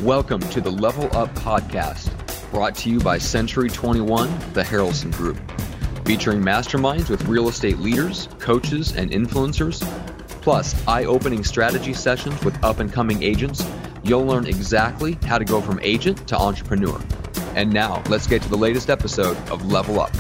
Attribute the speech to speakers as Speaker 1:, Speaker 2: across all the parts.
Speaker 1: Welcome to the Level Up Podcast, brought to you by Century 21, the Harrelson Group, featuring masterminds with real estate leaders, coaches, and influencers, plus eye-opening strategy sessions with up-and-coming agents. You'll learn exactly how to go from agent to entrepreneur. And now, let's get to the latest episode of Level Up.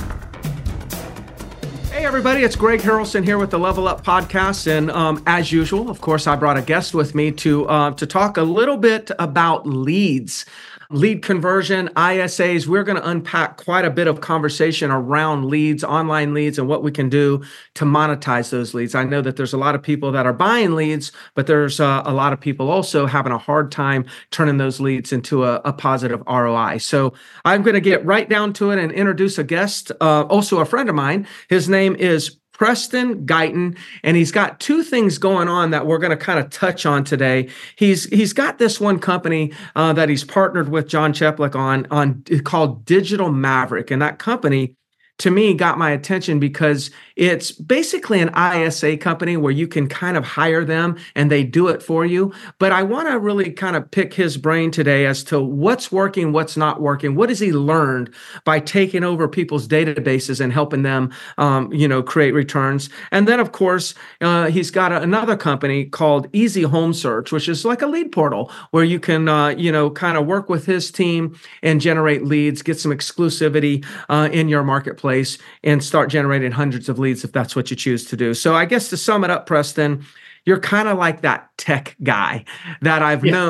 Speaker 2: Hey everybody, it's Greg Harrelson here with the Level Up Podcast, and as usual, of course, I brought a guest with me to talk a little bit about leads, lead conversion, ISAs. We're going to unpack quite a bit of conversation around leads, online leads, and what we can do to monetize those leads. I know that there's a lot of people that are buying leads, but there's a lot of people also having a hard time turning those leads into a positive ROI. So I'm going to get right down to it and introduce a guest, also a friend of mine. His name is Preston Guyton, and he's got two things going on that we're going to kind of touch on today. He's got this one company that he's partnered with John Cheplik on called Digital Maverick, and that company, to me, got my attention because it's basically an ISA company where you can kind of hire them and they do it for you. But I want to really kind of pick his brain today as to what's working, what's not working. What has he learned by taking over people's databases and helping them, create returns? And then, of course, he's got another company called Easy Home Search, which is like a lead portal where you can, kind of work with his team and generate leads, get some exclusivity in your marketplace, and start generating hundreds of leads if that's what you choose to do. So I guess to sum it up, Preston, you're kind of like that tech guy that I've known,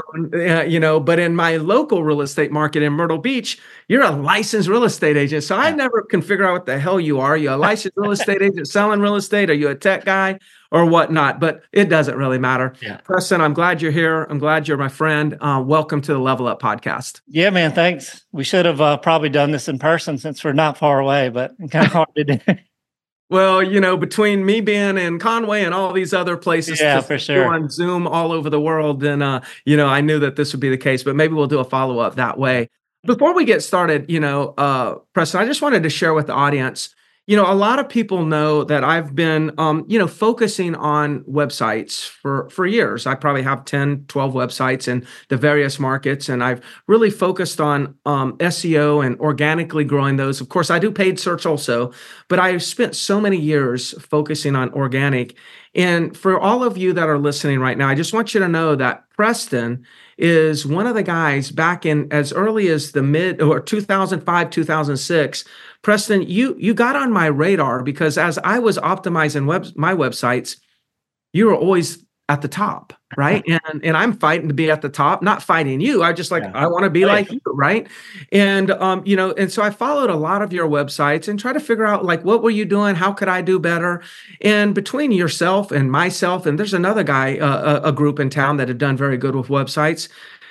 Speaker 2: but in my local real estate market in Myrtle Beach, you're a licensed real estate agent. So I never can figure out what the hell you are. Are you a licensed real estate agent selling real estate? Are you a tech guy or whatnot? But it doesn't really matter. Yeah. Preston, I'm glad you're here. I'm glad you're my friend. Welcome to the Level Up Podcast.
Speaker 3: Yeah, man, thanks. We should have probably done this in person since we're not far away, but kind of hard to do.
Speaker 2: Well, between me being in Conway and all these other places,
Speaker 3: for sure,
Speaker 2: on Zoom all over the world, then I knew that this would be the case. But maybe we'll do a follow up that way. Before we get started, Preston, I just wanted to share with the audience. A lot of people know that I've been, focusing on websites for years. I probably have 10, 12 websites in the various markets, and I've really focused on SEO and organically growing those. Of course, I do paid search also, but I've spent so many years focusing on organic. And for all of you that are listening right now, I just want you to know that Preston is one of the guys back in as early as the mid or 2005, 2006. Preston, you got on my radar because as I was optimizing my websites, you were always at the top, right? And I'm fighting to be at the top, not fighting you. I just I want to be like you, right? And and so I followed a lot of your websites and try to figure out what were you doing? How could I do better? And between yourself and myself, and there's another guy, a group in town that had done very good with websites.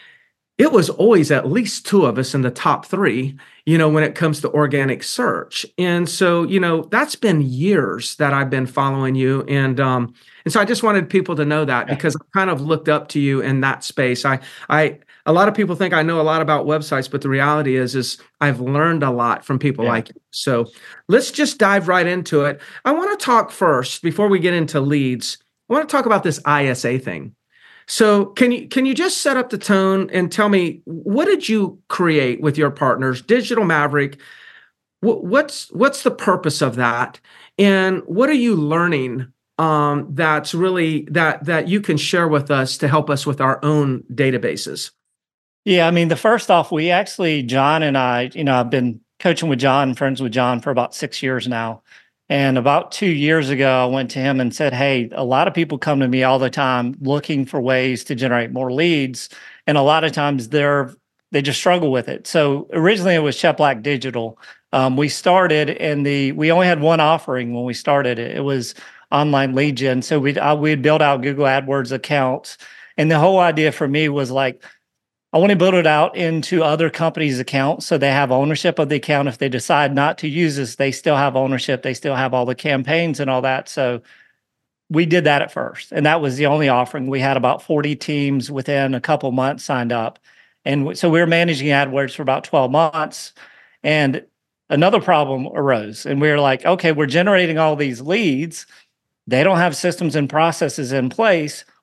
Speaker 2: It was always at least two of us in the top three, when it comes to organic search. And so, that's been years that I've been following you. And so I just wanted people to know that because I kind of looked up to you in that space. A lot of people think I know a lot about websites, but the reality is I've learned a lot from people like you. So let's just dive right into it. I want to talk first, before we get into leads, I want to talk about this ISA thing. So can you just set up the tone and tell me, what did you create with your partners, Digital Maverick? What's the purpose of that? And what are you learning that's really that you can share with us to help us with our own databases?
Speaker 3: Yeah, I mean, the first off, we actually, John and I, I've been coaching with John, friends with John for about 6 years now. And about 2 years ago, I went to him and said, hey, a lot of people come to me all the time looking for ways to generate more leads. And a lot of times they just struggle with it. So originally it was Cheplik Digital. We started we only had one offering when we started it. It was online lead gen. So we'd build out Google AdWords accounts. And the whole idea for me was I want to build it out into other companies' accounts so they have ownership of the account. If they decide not to use this, they still have ownership. They still have all the campaigns and all that. So we did that at first. And that was the only offering. We had about 40 teams within a couple months signed up. And so we were managing AdWords for about 12 months. And another problem arose. And we were like, okay, we're generating all these leads. They don't have systems and processes in place.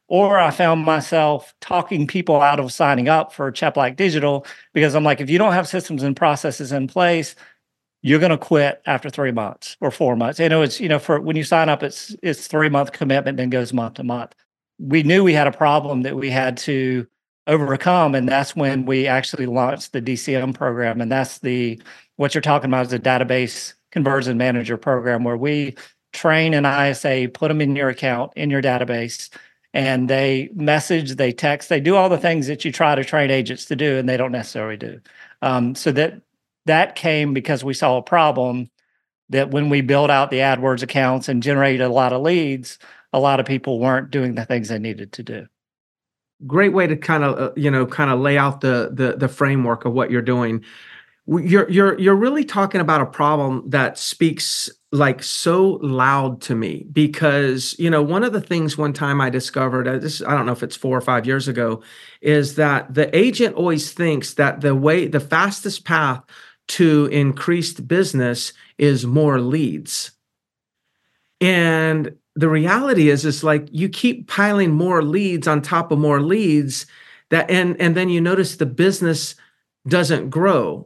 Speaker 3: Or I found myself talking people out of signing up for Cheplack Digital because I'm like, if you don't have systems and processes in place, you're going to quit after 3 months or 4 months. It's, for when you sign up, it's 3-month commitment, then goes month to month. We knew we had a problem that we had to overcome. And that's when we actually launched the DCM program. And that's what you're talking about is the database conversion manager program, where we train an ISA, put them in your account, in your database, and they message, they text, they do all the things that you try to train agents to do, and they don't necessarily do. So that came because we saw a problem that when we built out the AdWords accounts and generated a lot of leads, a lot of people weren't doing the things they needed to do.
Speaker 2: Great way to kind of lay out the framework of what you're doing. You're really talking about a problem that speaks like so loud to me, because one of the things one time I discovered, I don't know if it's 4 or 5 years ago, is that the agent always thinks that the fastest path to increased business is more leads. And the reality is like you keep piling more leads on top of more leads, and then you notice the business doesn't grow.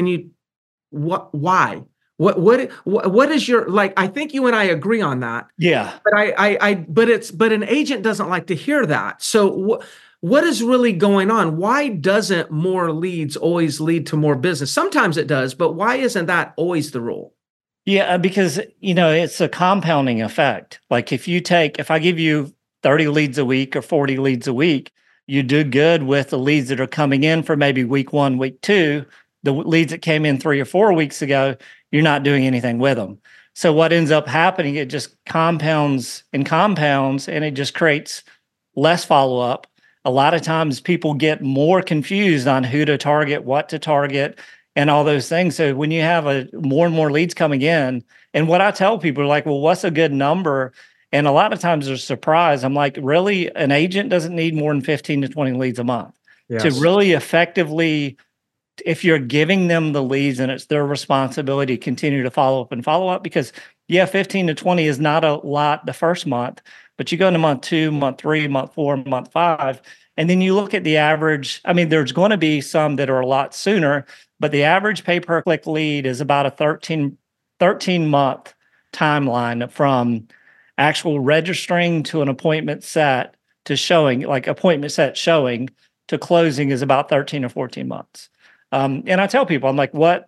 Speaker 2: Why? What is your, like, I think you and I agree on that.
Speaker 3: Yeah.
Speaker 2: But an agent doesn't like to hear that. So what is really going on? Why doesn't more leads always lead to more business? Sometimes it does, but why isn't that always the rule?
Speaker 3: Yeah, because, it's a compounding effect. Like if I give you 30 leads a week or 40 leads a week, you do good with the leads that are coming in for maybe week 1, week 2. The leads that came in 3 or 4 weeks ago, you're not doing anything with them. So what ends up happening, it just compounds, and it just creates less follow-up. A lot of times people get more confused on who to target, what to target, and all those things. So when you have more and more leads coming in, and what I tell people are like, well, what's a good number? And a lot of times they're surprised. I'm like, really, an agent doesn't need more than 15 to 20 leads a month to really effectively, if you're giving them the leads, and it's their responsibility to continue to follow up, because 15 to 20 is not a lot the first month, but you go into month 2, month 3, month 4, month 5, and then you look at the average. I mean, there's going to be some that are a lot sooner, but the average pay-per-click lead is about a 13-month timeline from actual registering to an appointment set to showing, like appointment set showing to closing is about 13 or 14 months. And I tell people, I'm like, when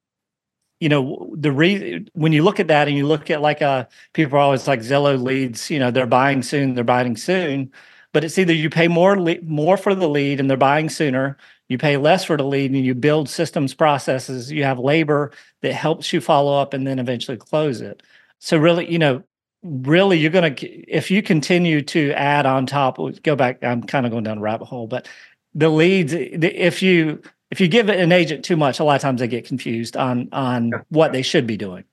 Speaker 3: you look at that and you look at people are always like Zillow leads, they're buying soon, but it's either you pay more for the lead and they're buying sooner, you pay less for the lead and you build systems, processes, you have labor that helps you follow up and then eventually close it. So really, you're going to, if you continue to add on top, go back, I'm kind of going down a rabbit hole, but the leads, if you give an agent too much, a lot of times they get confused on what they should be doing.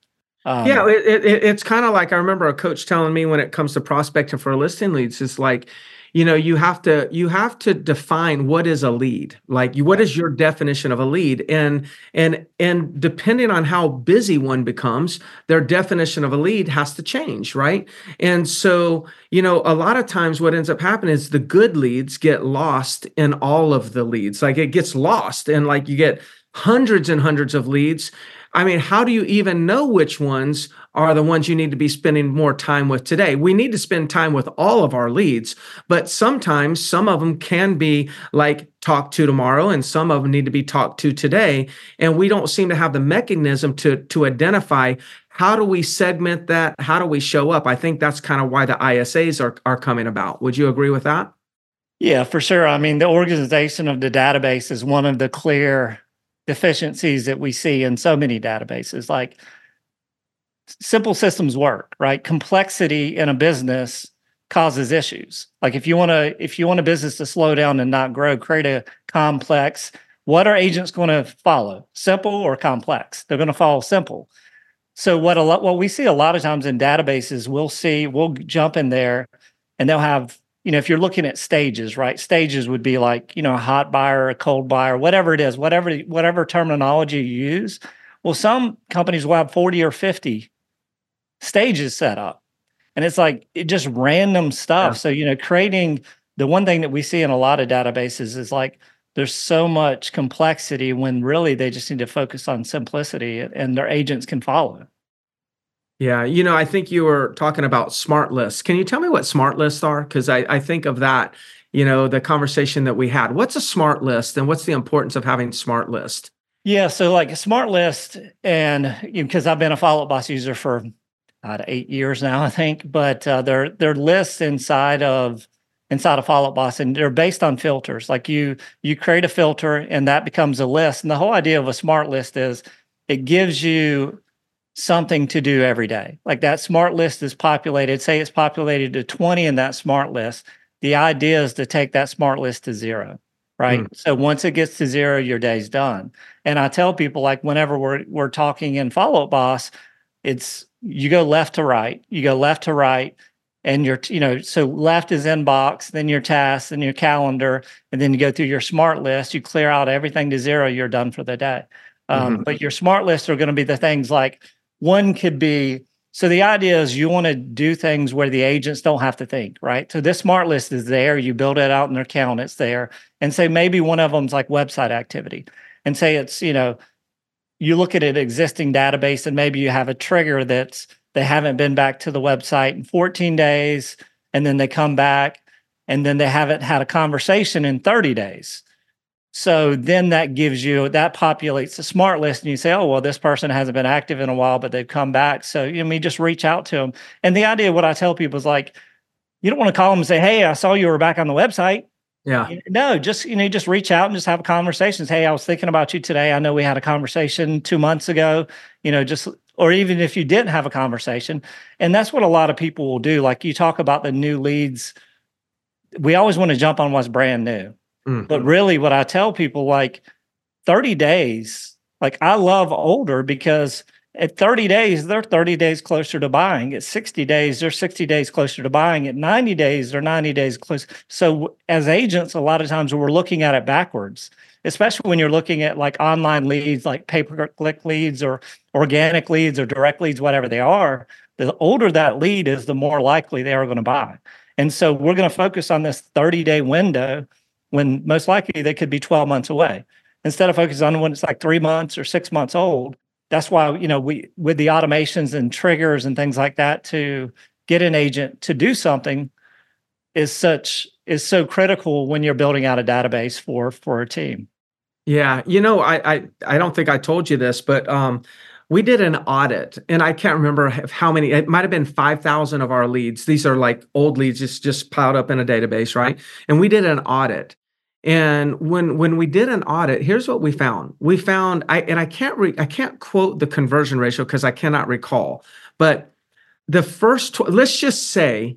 Speaker 2: It's kind of like, I remember a coach telling me when it comes to prospecting for listing leads, it's like, you have to define what is a lead. Like, what is your definition of a lead? And depending on how busy one becomes, their definition of a lead has to change, right? And so, a lot of times what ends up happening is the good leads get lost in all of the leads. Like, it gets lost, and like you get hundreds and hundreds of leads. I mean, how do you even know which ones are the ones you need to be spending more time with today? We need to spend time with all of our leads, but sometimes some of them can be like talked to tomorrow, and some of them need to be talked to today. And we don't seem to have the mechanism to identify, how do we segment that? How do we show up? I think that's kind of why the ISAs are coming about. Would you agree with that?
Speaker 3: Yeah, for sure. I mean, the organization of the database is one of the clear deficiencies that we see in so many databases. Like, simple systems work, right? Complexity in a business causes issues. Like, if you want a business to slow down and not grow, create a complex. What are agents going to follow? Simple or complex? They're going to follow simple. So what we see a lot of times in databases, we'll jump in there and they'll have, if you're looking at stages, right? Stages would be like, a hot buyer, a cold buyer, whatever it is, whatever terminology you use. Well, some companies will have 40 or 50 stages set up. And it's like, just random stuff. Yeah. So, creating the one thing that we see in a lot of databases is like there's so much complexity when really they just need to focus on simplicity and their agents can follow.
Speaker 2: Yeah, I think you were talking about smart lists. Can you tell me what smart lists are? Because I think of that, the conversation that we had. What's a smart list and what's the importance of having smart list?
Speaker 3: Yeah, so like a smart list, and because I've been a Follow Up Boss user for 8 years now, I think, but they're lists inside of Follow Up Boss, and they're based on filters. Like you create a filter, and that becomes a list. And the whole idea of a smart list is it gives you something to do every day. Like that smart list is populated, say it's populated to 20 in that smart list. The idea is to take that smart list to 0, right? So once it gets to 0, your day's done. And I tell people, like, whenever we're talking in Follow Up Boss, it's you go left to right, and so left is inbox, then your tasks, then your calendar, and then you go through your smart list, you clear out everything to 0, you're done for the day. But your smart lists are going to be the things like, one could be, so the idea is you want to do things where the agents don't have to think, right? So this smart list is there, you build it out in their account, it's there. And say maybe one of them's like website activity. And say it's, you look at an existing database and maybe you have a trigger that's they haven't been back to the website in 14 days, and then they come back, and then they haven't had a conversation in 30 days. So then that populates the smart list, and you say, oh, well, this person hasn't been active in a while, but they've come back. So just reach out to them. And the idea, what I tell people is like, you don't want to call them and say, hey, I saw you were back on the website.
Speaker 2: Yeah.
Speaker 3: No, just reach out and just have conversations. Hey, I was thinking about you today. I know we had a conversation 2 months ago, or even if you didn't have a conversation. And that's what a lot of people will do. Like you talk about the new leads. We always want to jump on what's brand new. But really what I tell people, like 30 days, like I love older because at 30 days, they're 30 days closer to buying. At 60 days, they're 60 days closer to buying. At 90 days, they're 90 days close. So as agents, a lot of times we're looking at it backwards, especially when you're looking at like online leads, like pay-per-click leads or organic leads or direct leads, whatever they are. The older that lead is, the more likely they are going to buy. And so we're going to focus on this 30-day window when most likely they could be 12 months away, instead of focusing on when it's like 3 months or 6 months old. That's why, we, with the automations and triggers and things like that, to get an agent to do something is so critical when you're building out a database for a team.
Speaker 2: Yeah. I don't think I told you this, but we did an audit, and I can't remember how many, it might've been 5,000 of our leads. These are like old leads just piled up in a database, right? And we did an audit. And when we did an audit, here's what we found. We found, I can't quote the conversion ratio because I cannot recall, but the first, let's just say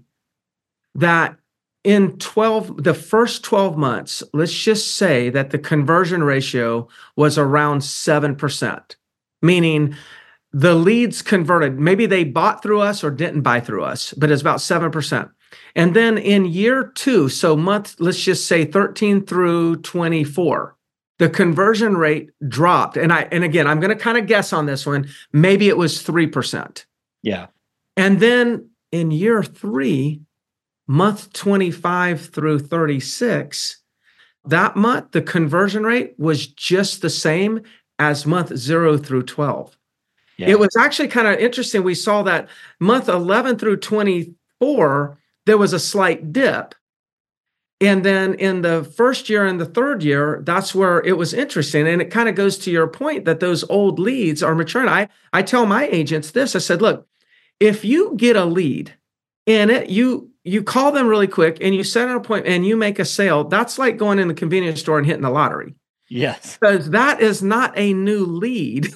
Speaker 2: that in the first 12 months, let's just say that the conversion ratio was around 7%, meaning the leads converted. Maybe they bought through us or didn't buy through us, but it's about 7%. And then in year 2, so let's just say 13 through 24, the conversion rate dropped. And again, I'm going to kind of guess on this one. Maybe it was 3%.
Speaker 3: Yeah.
Speaker 2: And then in year 3, month 25 through 36, that month, the conversion rate was just the same as month 0 through 12. Yeah. It was actually kind of interesting. We saw that month 11 through 24, there was a slight dip. And then in the first year and the third year, that's where it was interesting. And it kind of goes to your point that those old leads are maturing. I tell my agents this. I said, look, if you get a lead and you call them really quick and you set an appointment and you make a sale, that's like going in the convenience store and hitting the lottery.
Speaker 3: Yes.
Speaker 2: Because that is not a new lead.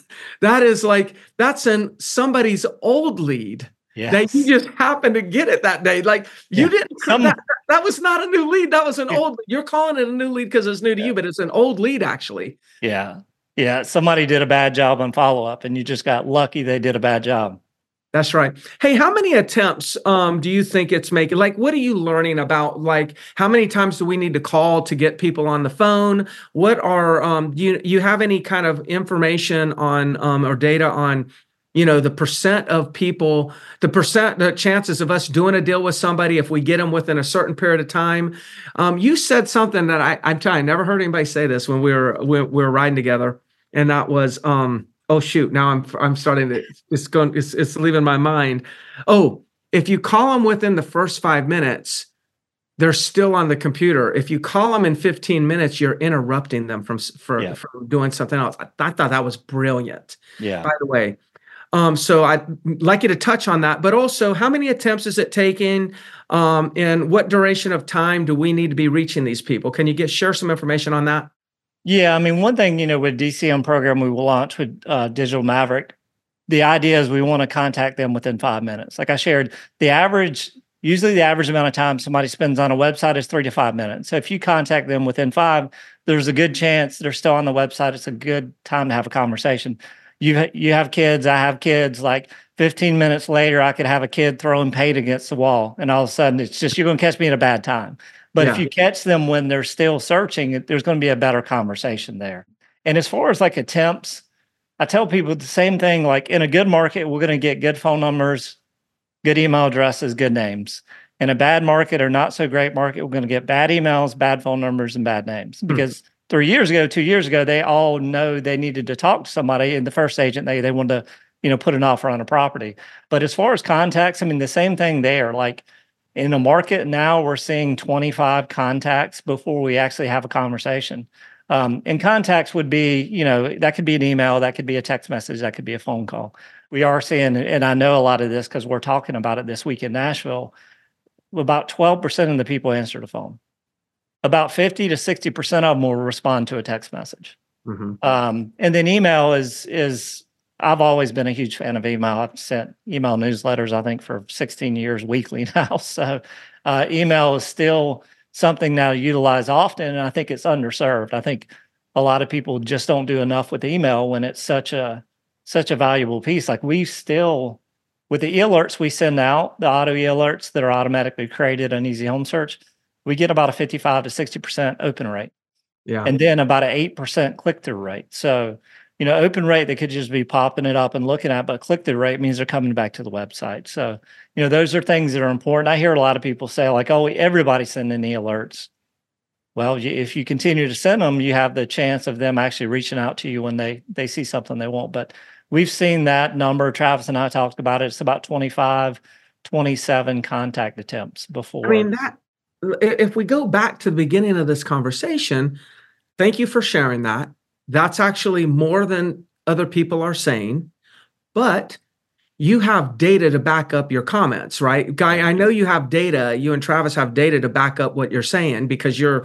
Speaker 2: That's somebody's old lead.
Speaker 3: Yes.
Speaker 2: That you just happened to get it that day. Like you didn't, that was not a new lead. That was an old, you're calling it a new lead because it's new to you, but it's an old lead actually.
Speaker 3: Yeah. Yeah. Somebody did a bad job on follow-up and you just got lucky they did a bad job.
Speaker 2: That's right. Hey, how many attempts do you think it's making? Like, what are you learning about? Like, how many times do we need to call to get people on the phone? What are, do you have any kind of information on or data on the percent of people, the chances of us doing a deal with somebody if we get them within a certain period of time. You said something that I'm telling you, I never heard anybody say this when we were riding together, and that was oh shoot, now I'm starting to it's leaving my mind. Oh, if you call them within the first 5 minutes, they're still on the computer. If you call them in 15 minutes, you're interrupting them from doing something else. I thought that was brilliant.
Speaker 3: Yeah.
Speaker 2: By the way. So I'd like you to touch on that, but also how many attempts is it taking, and what duration of time do we need to be reaching these people? Can you share some information on that?
Speaker 3: Yeah, I mean, one thing, with DCM program we will launch with Digital Maverick, the idea is we want to contact them within 5 minutes. Like I shared, usually the average amount of time somebody spends on a website is 3 to 5 minutes. So if you contact them within 5, there's a good chance they're still on the website. It's a good time to have a conversation. You have kids, I have kids, like 15 minutes later, I could have a kid throwing paint against the wall. And all of a sudden it's just, you're going to catch me at a bad time. But if you catch them when they're still searching, there's going to be a better conversation there. And as far as like attempts, I tell people the same thing, like in a good market, we're going to get good phone numbers, good email addresses, good names. In a bad market or not so great market, we're going to get bad emails, bad phone numbers, and bad names. Because 2 years ago, they all know they needed to talk to somebody. And the first agent, they wanted to, put an offer on a property. But as far as contacts, I mean, the same thing there. Like in a market now, we're seeing 25 contacts before we actually have a conversation. And contacts would be, that could be an email, that could be a text message, that could be a phone call. We are seeing, and I know a lot of this because we're talking about it this week in Nashville, about 12% of the people answer the phone. About 50 to 60% of them will respond to a text message.
Speaker 2: Mm-hmm.
Speaker 3: And then email is I've always been a huge fan of email. I've sent email newsletters, I think, for 16 years weekly now. So email is still something now utilized often, and I think it's underserved. I think a lot of people just don't do enough with email when it's such a valuable piece. Like we still, with the alerts we send out, the auto alerts that are automatically created on Easy Home Search, we get about a 55 to 60% open rate.
Speaker 2: Yeah.
Speaker 3: And then about an 8% click-through rate. So, open rate, they could just be popping it up and looking at, but click-through rate means they're coming back to the website. So, those are things that are important. I hear a lot of people say like, oh, everybody's sending the alerts. Well, if you continue to send them, you have the chance of them actually reaching out to you when they see something they want. But we've seen that number. Travis and I talked about it. It's about 25, 27 contact attempts before.
Speaker 2: I mean, if we go back to the beginning of this conversation, thank you for sharing that. That's actually more than other people are saying, but you have data to back up your comments, right? Guy, I know you have data. You and Travis have data to back up what you're saying because you're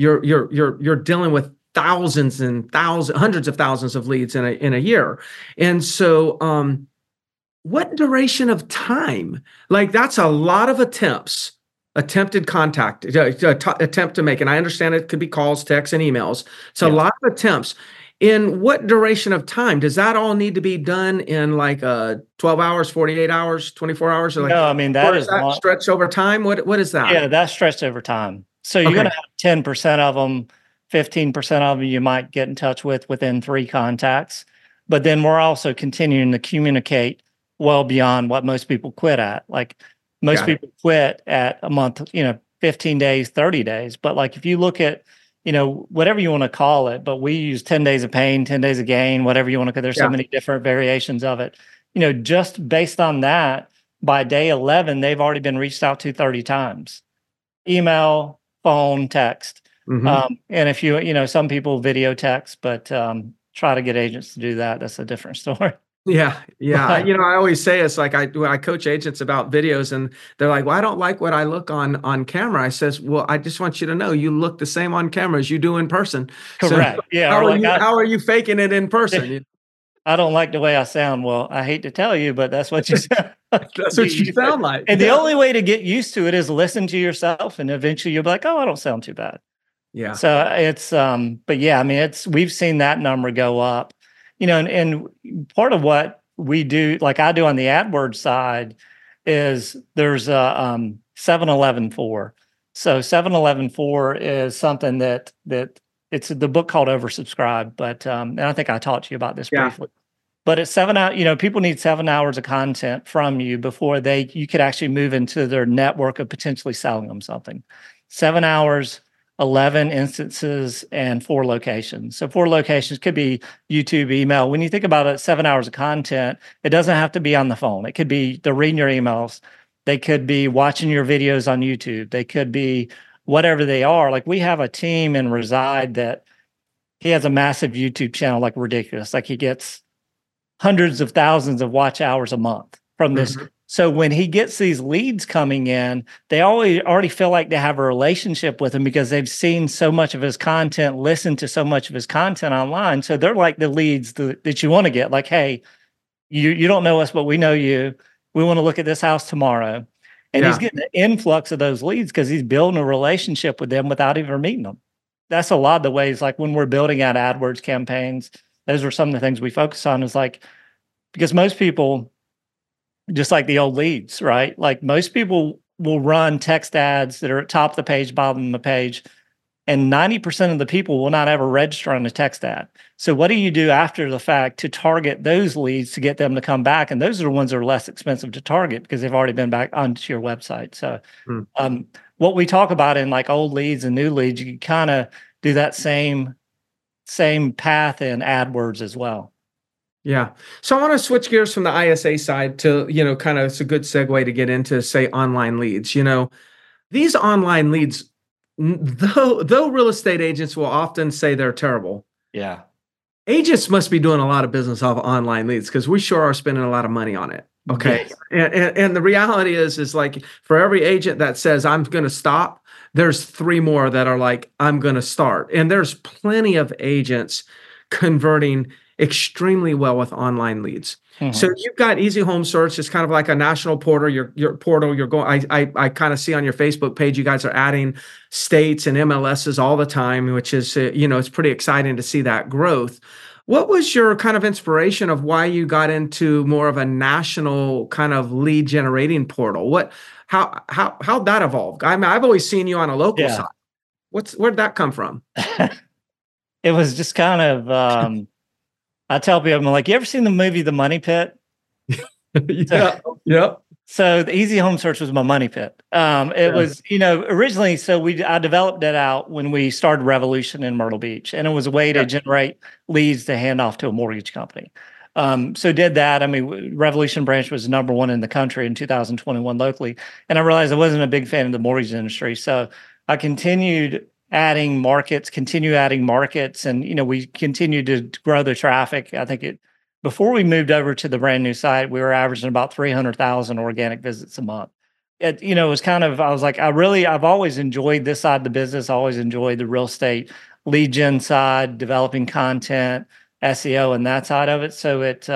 Speaker 2: dealing with thousands and thousands, hundreds of thousands of leads in a year. And so, what duration of time? Like that's a lot of attempted contact, attempt to make, and I understand it could be calls, texts, and emails. It's a lot of attempts. In what duration of time? Does that all need to be done in like 12 hours, 48 hours, 24 hours? Or
Speaker 3: no, I mean, that is
Speaker 2: that stretched over time? What is that?
Speaker 3: Yeah, that's stretched over time. So you're going to have 10% of them, 15% of them you might get in touch with within 3 contacts. But then we're also continuing to communicate well beyond what most people quit at. Like most people quit at a month, 15 days, 30 days. But like if you look at, whatever you want to call it, but we use 10 days of pain, 10 days of gain, whatever you want to, because there's so many different variations of it. Just based on that, by day 11, they've already been reached out to 30 times. Email, phone, text. Mm-hmm. And if some people video text, but try to get agents to do that. That's a different story.
Speaker 2: Yeah. I always say it's like when I coach agents about videos and they're like, well, I don't like what I look on camera. I says, well, I just want you to know you look the same on camera as you do in person.
Speaker 3: Correct.
Speaker 2: So how are you faking it in person?
Speaker 3: I don't like the way I sound. Well, I hate to tell you, but that's what you sound like.
Speaker 2: That's what you sound like.
Speaker 3: And the only way to get used to it is listen to yourself. And eventually you'll be like, oh, I don't sound too bad.
Speaker 2: Yeah.
Speaker 3: So it's, but yeah, I mean, we've seen that number go up. And part of what we do, like I do on the AdWords side, is there's a 7-11-4. So 7-11-4 is something that it's the book called Oversubscribed, but and I think I talked to you about this briefly. But at 7 hours, people need 7 hours of content from you before you could actually move into their network of potentially selling them something. 7 hours, 11 instances, and 4 locations. So 4 locations could be YouTube, email. When you think about it, 7 hours of content, it doesn't have to be on the phone. It could be they're reading your emails. They could be watching your videos on YouTube. They could be whatever they are. Like we have a team in Reside that he has a massive YouTube channel, like ridiculous. Like he gets hundreds of thousands of watch hours a month from this. Mm-hmm. So when he gets these leads coming in, they already feel like they have a relationship with him because they've seen so much of his content, listened to so much of his content online. So they're like the leads that you want to get. Like, hey, you don't know us, but we know you. We want to look at this house tomorrow. And he's getting an influx of those leads because he's building a relationship with them without even meeting them. That's a lot of the ways, like when we're building out AdWords campaigns, those are some of the things we focus on is like, because most people, just like the old leads, right? Like most people will run text ads that are at top of the page, bottom of the page, and 90% of the people will not ever register on a text ad. So what do you do after the fact to target those leads to get them to come back? And those are the ones that are less expensive to target because they've already been back onto your website. So what we talk about in like old leads and new leads, you can kind of do that same path in AdWords as well.
Speaker 2: Yeah. So I want to switch gears from the ISA side to, kind of it's a good segue to get into, say, online leads. These online leads, though real estate agents will often say they're terrible.
Speaker 3: Yeah.
Speaker 2: Agents must be doing a lot of business off online leads because we sure are spending a lot of money on it. Okay. Yes. And the reality is like for every agent that says I'm going to stop, there's 3 more that are like, I'm going to start. And there's plenty of agents converting extremely well with online leads. Mm-hmm. So you've got Easy Home Search. It's kind of like a national portal. Your portal. You're going. I kind of see on your Facebook page you guys are adding states and MLSs all the time, which is it's pretty exciting to see that growth. What was your kind of inspiration of why you got into more of a national kind of lead generating portal? How'd that evolve? I mean, I've always seen you on a local side. Where'd that come from?
Speaker 3: It was just kind of. I tell people, I'm like, you ever seen the movie The Money Pit?
Speaker 2: Yeah.
Speaker 3: So the Easy Home Search was my money pit. It was, originally, I developed it out when we started Revolution in Myrtle Beach, and it was a way to generate leads to hand off to a mortgage company. So did that. I mean, Revolution branch was #1 in the country in 2021 locally, and I realized I wasn't a big fan of the mortgage industry. So I continued adding markets, and we continued to grow the traffic. I think before we moved over to the brand new site, we were averaging about 300,000 organic visits a month. It was kind of, I was like, I've always enjoyed this side of the business. I always enjoyed the real estate lead gen side, developing content, SEO, and that side of it. So it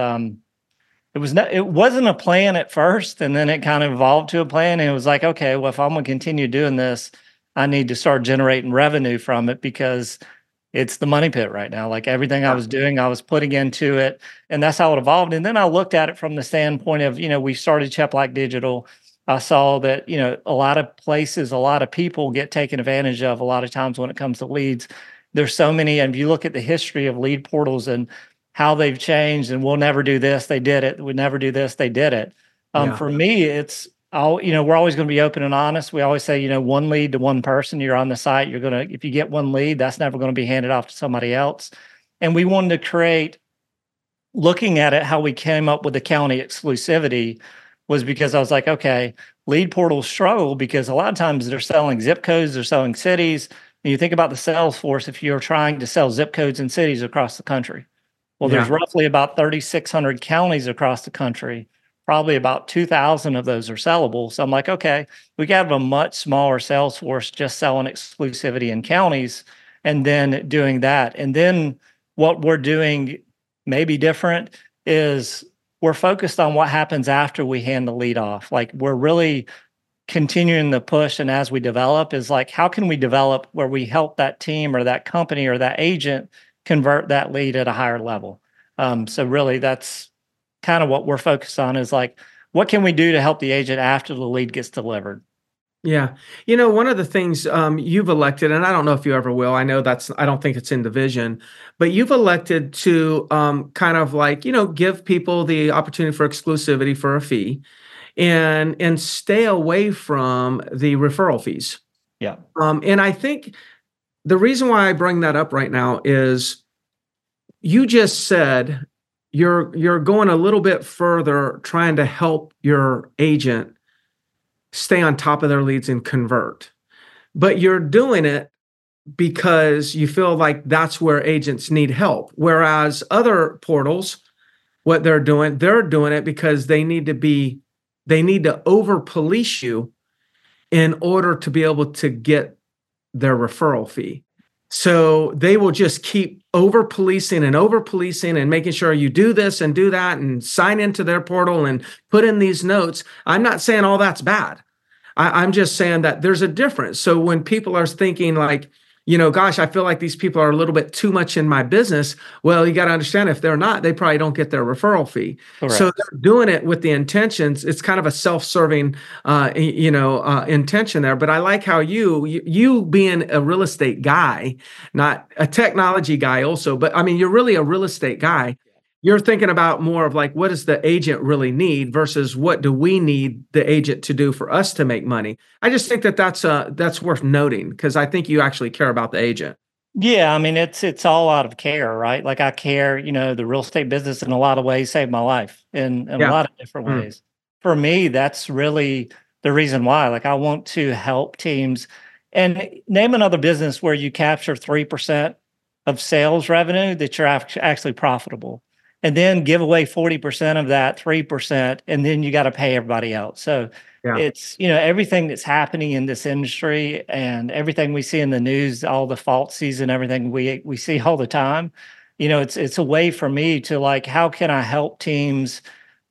Speaker 3: wasn't a plan at first, and then it kind of evolved to a plan. And it was like, okay, well, if I'm going to continue doing this, I need to start generating revenue from it because it's the money pit right now. Like everything I was doing, I was putting into it, and that's how it evolved. And then I looked at it from the standpoint of, we started Cheplack Digital. I saw that, a lot of places, a lot of people get taken advantage of a lot of times when it comes to leads. There's so many, and if you look at the history of lead portals and how they've changed, and we'll never do this, they did it. We never do this, they did it. For me, it's, we're always going to be open and honest. We always say, 1 lead to 1 person. You're on the site. If you get 1 lead, that's never going to be handed off to somebody else. And we wanted to create, looking at it, how we came up with the county exclusivity was because I was like, okay, lead portals struggle because a lot of times they're selling zip codes, they're selling cities. And you think about the sales force, if you're trying to sell zip codes in cities across the country. Well, there's roughly about 3,600 counties across the country. Probably about 2,000 of those are sellable. So I'm like, okay, we got have a much smaller sales force just selling exclusivity in counties and then doing that. And then what we're doing maybe different is we're focused on what happens after we hand the lead off. Like we're really continuing the push. And as we develop is like, how can we develop where we help that team or that company or that agent convert that lead at a higher level? So really that's kind of what we're focused on is like, what can we do to help the agent after the lead gets delivered?
Speaker 2: Yeah. One of the things you've elected, and I don't know if you ever will, I don't think it's in the vision, but you've elected to kind of like, give people the opportunity for exclusivity for a fee and stay away from the referral fees.
Speaker 3: Yeah.
Speaker 2: And I think the reason why I bring that up right now is you just said you're going a little bit further trying to help your agent stay on top of their leads and convert. But you're doing it because you feel like that's where agents need help. Whereas other portals, what they're doing it because they need to over police you in order to be able to get their referral fee. So they will just keep over policing and making sure you do this and do that and sign into their portal and put in these notes. I'm not saying all that's bad. I'm just saying that there's a difference. So when people are thinking like, gosh, I feel like these people are a little bit too much in my business. Well, you got to understand if they're not, they probably don't get their referral fee.
Speaker 3: Correct.
Speaker 2: So they're doing it with the intentions. It's kind of a self-serving, intention there. But I like how you being a real estate guy, not a technology guy also, but I mean, you're really a real estate guy. You're thinking about more of like, what does the agent really need versus what do we need the agent to do for us to make money? I just think that that's worth noting because I think you actually care about the agent.
Speaker 3: Yeah, I mean, it's all out of care, right? Like I care, the real estate business in a lot of ways saved my life in a lot of different ways. For me, that's really the reason why. Like I want to help teams and name another business where you capture 3% of sales revenue that you're actually profitable. And then give away 40% of that 3%, and then you got to pay everybody else. So it's, everything that's happening in this industry and everything we see in the news, all the falsies and everything we see all the time, it's a way for me to like, how can I help teams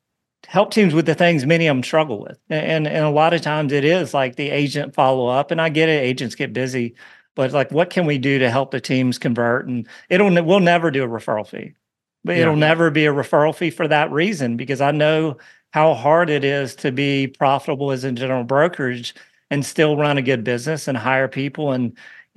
Speaker 3: with the things many of them struggle with? And a lot of times it is like the agent follow up, and I get it, agents get busy, but like, what can we do to help the teams convert? And we'll never do a referral fee. But it'll never be a referral fee for that reason, because I know how hard it is to be profitable as a general brokerage and still run a good business and hire people. And,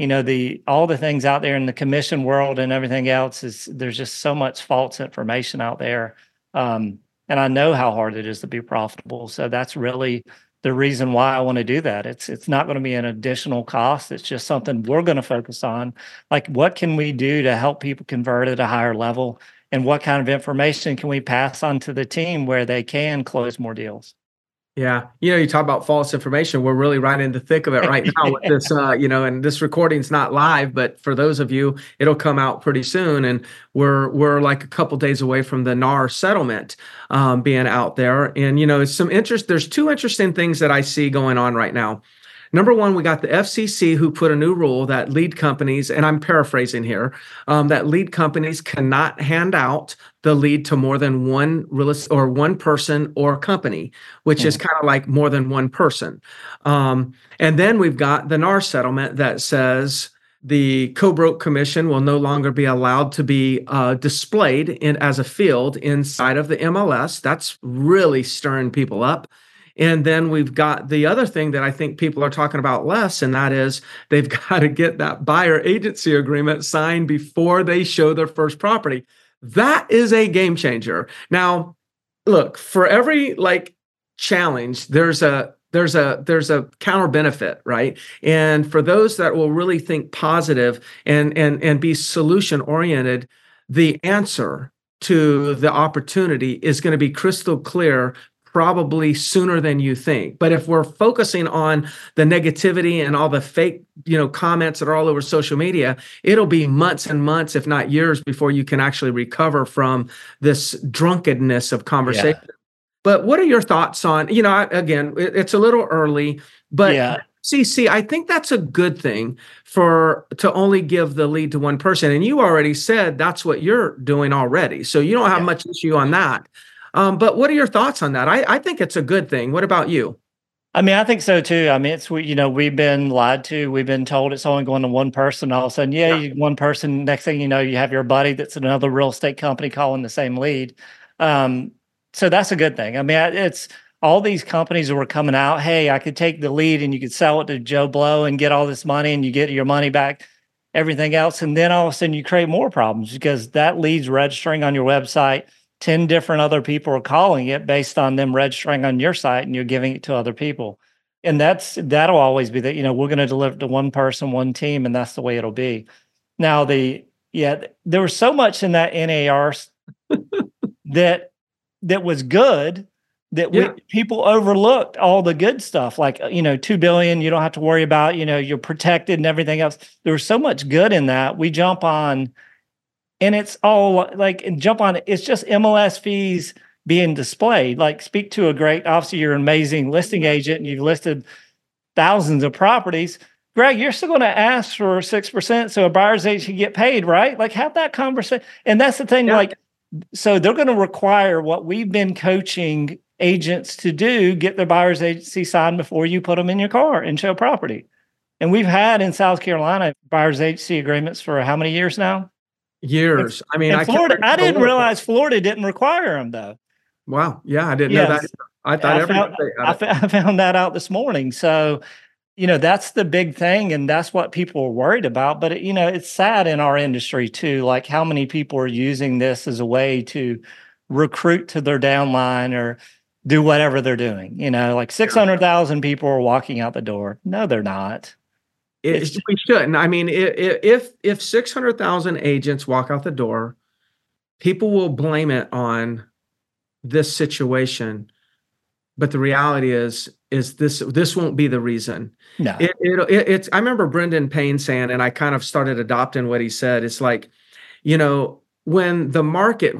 Speaker 3: all the things out there in the commission world and everything else there's just so much false information out there. And I know how hard it is to be profitable. So that's really the reason why I want to do that. It's not going to be an additional cost. It's just something we're going to focus on. Like, what can we do to help people convert at a higher level? And what kind of information can we pass on to the team where they can close more deals?
Speaker 2: Yeah. You talk about false information. We're really right in the thick of it right now with this, and this recording's not live, but for those of you, it'll come out pretty soon. And we're like a couple days away from the NAR settlement being out there. And, there's two interesting things that I see going on right now. Number one, we got the FCC who put a new rule that lead companies, and I'm paraphrasing here, that lead companies cannot hand out the lead to more than one one person or company, which is kind of like more than one person. And then we've got the NAR settlement that says the co-broke commission will no longer be allowed to be displayed as a field inside of the MLS. That's really stirring people up. And then we've got the other thing that I think people are talking about less, and that is they've got to get that buyer agency agreement signed before they show their first property. That is a game changer. Now, look, for every challenge, there's a counter benefit, right? And for those that will really think positive and be solution oriented, the answer to the opportunity is going to be crystal clear probably sooner than you think. But if we're focusing on the negativity and all the fake, comments that are all over social media, it'll be months and months, if not years, before you can actually recover from this drunkenness of conversation. Yeah. But what are your thoughts on, again, it's a little early, but CC, I think that's a good thing to only give the lead to one person. And you already said that's what you're doing already. So you don't have much issue on that. But what are your thoughts on that? I think it's a good thing. What about you?
Speaker 3: I mean, I think so too. I mean, we've been lied to. We've been told it's only going to one person. All of a sudden, one person. Next thing you know, you have your buddy that's another real estate company calling the same lead. So that's a good thing. I mean, all these companies that were coming out, hey, I could take the lead and you could sell it to Joe Blow and get all this money and you get your money back, everything else. And then all of a sudden you create more problems because that lead's registering on your website. 10 different other people are calling it based on them registering on your site and you're giving it to other people. And that'll always be that, we're going to deliver to one person, one team, and that's the way it'll be. Now there was so much in that NAR that was good that people overlooked all the good stuff, like, $2 billion, you don't have to worry about, you're protected and everything else. There was so much good in that. We jump on, and it's all it's just MLS fees being displayed. Like, speak to obviously you're an amazing listing agent and you've listed thousands of properties. Greg, you're still going to ask for 6% so a buyer's agent can get paid, right? Like, have that conversation. And that's the thing, so they're going to require what we've been coaching agents to do, get their buyer's agency signed before you put them in your car and show property. And we've had in South Carolina buyer's agency agreements for how many years now?
Speaker 2: Years.
Speaker 3: Florida, I didn't realize Florida didn't require them though.
Speaker 2: Wow. Yeah, I didn't know that. I thought
Speaker 3: I found that out this morning. So, that's the big thing. And that's what people are worried about. But, it's sad in our industry too, like how many people are using this as a way to recruit to their downline or do whatever they're doing. Like 600,000 people are walking out the door. No, they're not.
Speaker 2: We shouldn't. If 600,000 agents walk out the door, people will blame it on this situation. But the reality is this won't be the reason.
Speaker 3: No.
Speaker 2: I remember Brendan Payne saying, and I kind of started adopting what he said. It's like, when the market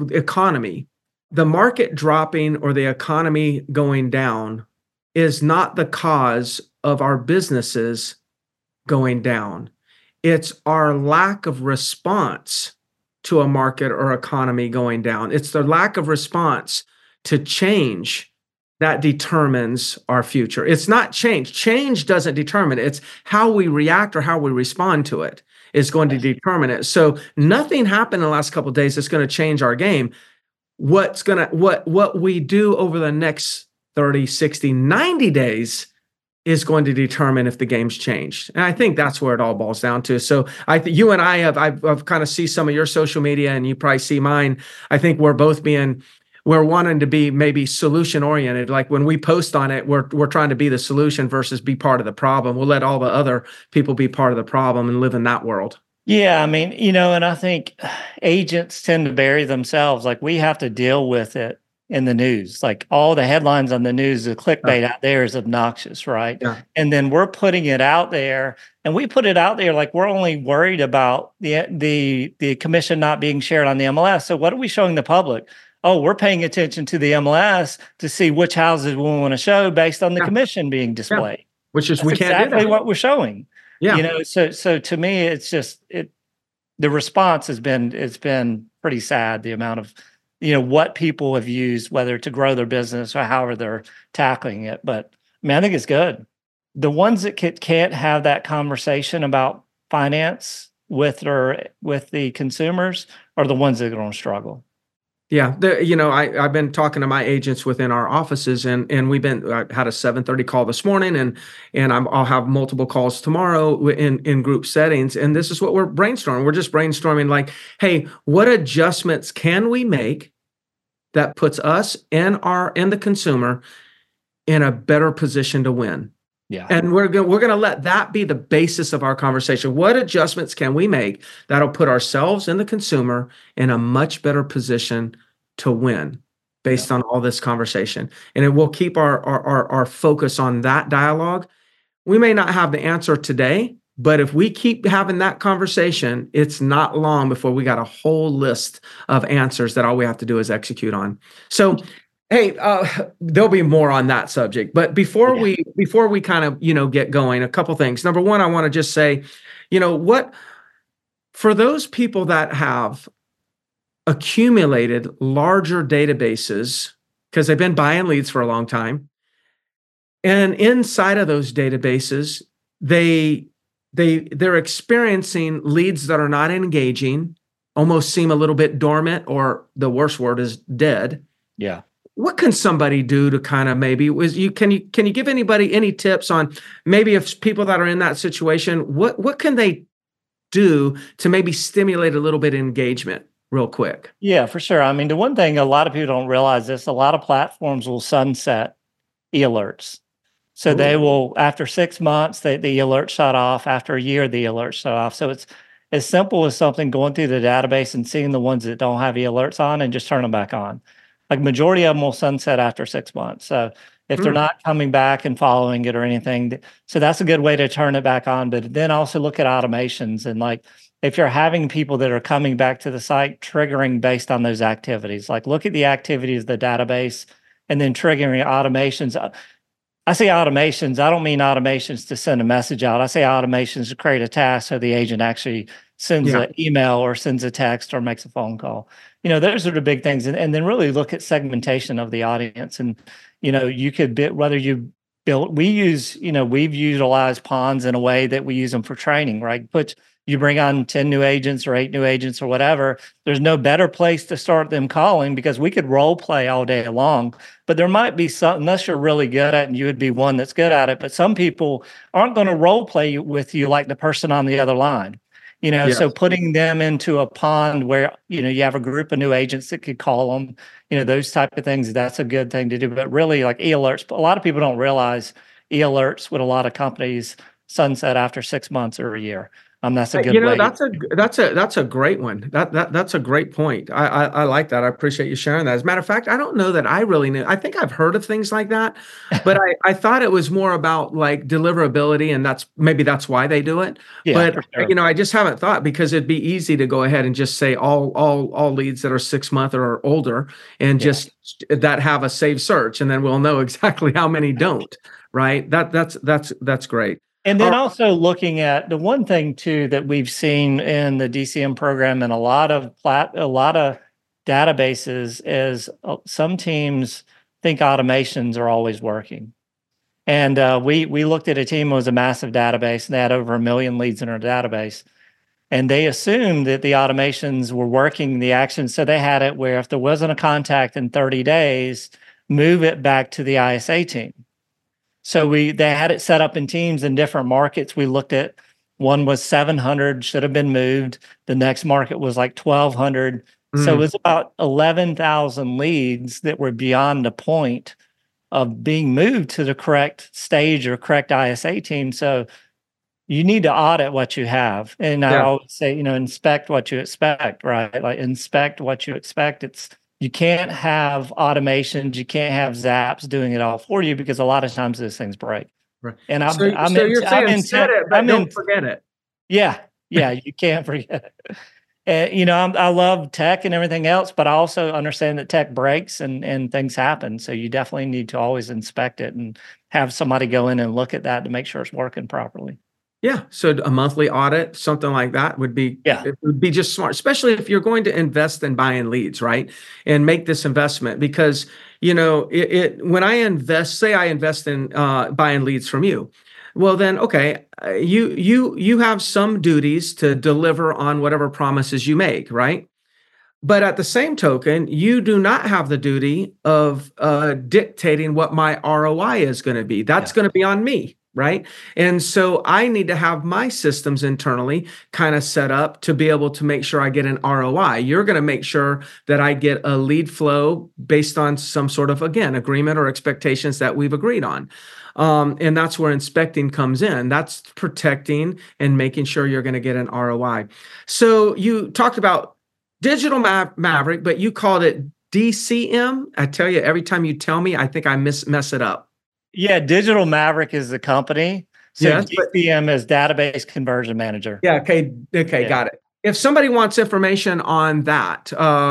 Speaker 2: dropping or the economy going down is not the cause of our businesses going down. It's our lack of response to a market or economy going down. It's the lack of response to change that determines our future. It's not change. Change doesn't determine it. It's how we react or how we respond to it is going to determine it. So nothing happened in the last couple of days that's going to change our game. What we do over the next 30, 60, 90 days is going to determine if the game's changed. And I think that's where it all boils down to. So you and I've kind of see some of your social media and you probably see mine. I think we're wanting to be maybe solution oriented. Like when we post on it, we're trying to be the solution versus be part of the problem. We'll let all the other people be part of the problem and live in that world.
Speaker 3: Yeah. And I think agents tend to bury themselves. Like we have to deal with it in the news. Like all the headlines on the news, the clickbait out there is obnoxious, right?
Speaker 2: Yeah.
Speaker 3: And then we're putting it out there, and we put it out there like we're only worried about the commission not being shared on the MLS. So what are we showing the public? Oh, we're paying attention to the MLS to see which houses we want to show based on the commission being displayed. Yeah.
Speaker 2: Which is,
Speaker 3: that's
Speaker 2: we can't
Speaker 3: exactly
Speaker 2: do that.
Speaker 3: what we're showing.
Speaker 2: Yeah.
Speaker 3: So to me, it's just the response it's been pretty sad. The amount of what people have used, whether to grow their business or however they're tackling it. But I think it's good. The ones that can't have that conversation about finance with the consumers are the ones that are going to struggle.
Speaker 2: Yeah, I've been talking to my agents within our offices, and I had a 7:30 call this morning, and I'll have multiple calls tomorrow in group settings, and this is what we're brainstorming. We're just brainstorming like, hey, what adjustments can we make that puts us and the consumer in a better position to win?
Speaker 3: Yeah.
Speaker 2: And we're going to let that be the basis of our conversation. What adjustments can we make that'll put ourselves and the consumer in a much better position to win based on all this conversation? And it will keep our focus on that dialogue. We may not have the answer today, but if we keep having that conversation, it's not long before we got a whole list of answers that all we have to do is execute on. So hey, there'll be more on that subject, but before we kind of, get going, a couple things. Number one, I want to just say, for those people that have accumulated larger databases, because they've been buying leads for a long time, and inside of those databases, they're experiencing leads that are not engaging, almost seem a little bit dormant, or the worst word is dead.
Speaker 3: Yeah.
Speaker 2: what can somebody do to kind of maybe can you give anybody any tips on maybe if people that are in that situation, what can they do to maybe stimulate a little bit of engagement real quick?
Speaker 3: Yeah, for sure. I mean, the one thing a lot of people don't realize this, a lot of platforms will sunset e-alerts. So they
Speaker 2: Ooh.
Speaker 3: will, after 6 months, the alert shut off. After a year, the alert shut off. So it's as simple as something going through the database and seeing the ones that don't have e-alerts on and just turn them back on. Like majority of them will sunset after 6 months. So if they're not coming back and following it or anything, so that's a good way to turn it back on. But then also look at automations and like if you're having people that are coming back to the site, triggering based on those activities, like look at the activities of the database and then triggering automations. I say automations. I don't mean automations to send a message out. I say automations to create a task so the agent actually sends an email or sends a text or makes a phone call. Those are the big things. And then really look at segmentation of the audience. And, you could whether you build, we've utilized ponds in a way that we use them for training, right? You bring on 10 new agents or 8 new agents or whatever, there's no better place to start them calling because we could role play all day long, but there might be some, unless you're really good at it and you would be one that's good at it, but some people aren't going to role play with you like the person on the other line. So putting them into a pond where, you have a group of new agents that could call them, those type of things, that's a good thing to do. But really like e-alerts, a lot of people don't realize e-alerts with a lot of companies sunset after 6 months or a year. That's a good way.
Speaker 2: That's a great one. That's a great point. I like that. I appreciate you sharing that. As a matter of fact, I don't know that I really knew. I think I've heard of things like that, but I thought it was more about like deliverability, and that's why they do it.
Speaker 3: Yeah,
Speaker 2: but
Speaker 3: sure.
Speaker 2: I just haven't thought because it'd be easy to go ahead and just say all leads that are 6 months or older, and just that have a saved search, and then we'll know exactly how many don't. Right. That's great.
Speaker 3: And then also looking at the one thing too that we've seen in the DCM program and a lot of databases is some teams think automations are always working. And we looked at a team that was a massive database and they had over 1 million leads in our database. And they assumed that the automations were working the actions. So they had it where if there wasn't a contact in 30 days, move it back to the ISA team. So they had it set up in teams in different markets. We looked at one was 700, should have been moved. The next market was like 1,200. So it was about 11,000 leads that were beyond the point of being moved to the correct stage or correct ISA team. So you need to audit what you have. And I always say, inspect what you expect, right? Like inspect what you expect. You can't have automations, you can't have Zaps doing it all for you because a lot of times those things break.
Speaker 2: Right.
Speaker 3: And
Speaker 2: you're saying set it, but don't forget it.
Speaker 3: Yeah, you can't forget it. And I love tech and everything else, but I also understand that tech breaks and things happen. So you definitely need to always inspect it and have somebody go in and look at that to make sure it's working properly.
Speaker 2: Yeah. So a monthly audit, something like that it would be just smart, especially if you're going to invest in buying leads, right? And make this investment because, when I invest in buying leads from you, well then, okay, you have some duties to deliver on whatever promises you make, right? But at the same token, you do not have the duty of dictating what my ROI is going to be. That's going to be on me. Right. And so I need to have my systems internally kind of set up to be able to make sure I get an ROI. You're going to make sure that I get a lead flow based on some sort of, again, agreement or expectations that we've agreed on. And that's where inspecting comes in. That's protecting and making sure you're going to get an ROI. So you talked about Digital Maverick, but you called it DCM. I tell you, every time you tell me, I think I mess it up.
Speaker 3: Yeah, Digital Maverick is the company. So DCM is Database Conversion Manager.
Speaker 2: Yeah, okay, got it. If somebody wants information on that,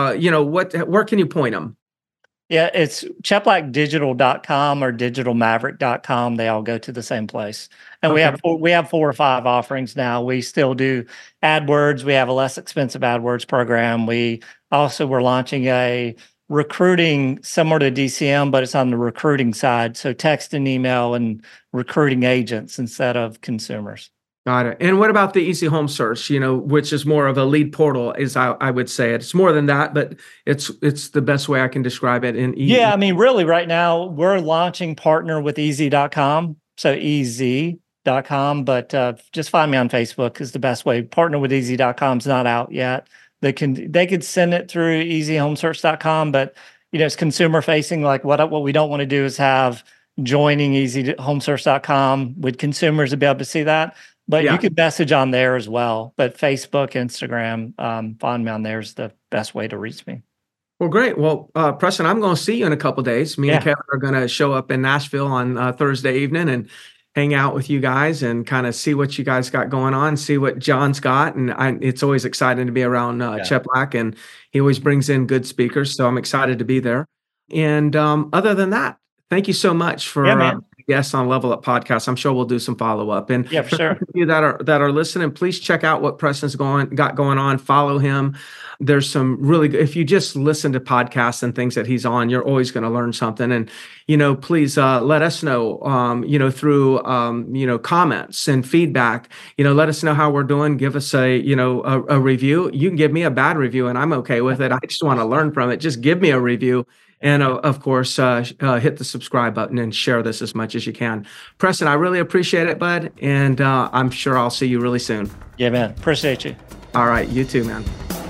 Speaker 2: where can you point them?
Speaker 3: Yeah, it's cheplackdigital.com or digitalmaverick.com. They all go to the same place. And we have 4 or 5 offerings now. We still do AdWords. We have a less expensive AdWords program. We're launching a recruiting similar to DCM, but it's on the recruiting side. So text and email and recruiting agents instead of consumers.
Speaker 2: Got it. And what about the Easy Home Search, which is more of a lead portal, as I would say it. It's more than that, but it's the best way I can describe it.
Speaker 3: Yeah, I mean, really right now we're launching partner with easy.com. So easy.com, but just find me on Facebook is the best way. Partner with easy.com is not out yet. They could send it through easyhomesearch.com, but it's consumer facing. Like what we don't want to do is have joining easyhomesearch.com with consumers to be able to see that. But you can message on there as well. But Facebook, Instagram, find me on there is the best way to reach me.
Speaker 2: Well, great. Well, Preston, I'm going to see you in a couple of days. Me and Kevin are going to show up in Nashville on Thursday evening and hang out with you guys and kind of see what you guys got going on, see what John's got. And it's always exciting to be around Chet Black, and he always brings in good speakers. So I'm excited to be there. And other than that, thank you so much for guests on Level Up Podcast. I'm sure we'll do some follow-up. And
Speaker 3: for sure.
Speaker 2: For you that are listening, please check out what Preston's got going on. Follow him. There's some really good, if you just listen to podcasts and things that he's on, you're always going to learn something. And, please let us know, through, comments and feedback, let us know how we're doing. Give us a review. You can give me a bad review and I'm okay with it. I just want to learn from it. Just give me a review. And of course, hit the subscribe button and share this as much as you can. Preston, I really appreciate it, bud. And I'm sure I'll see you really soon.
Speaker 3: Yeah, man. Appreciate you.
Speaker 2: All right. You too, man.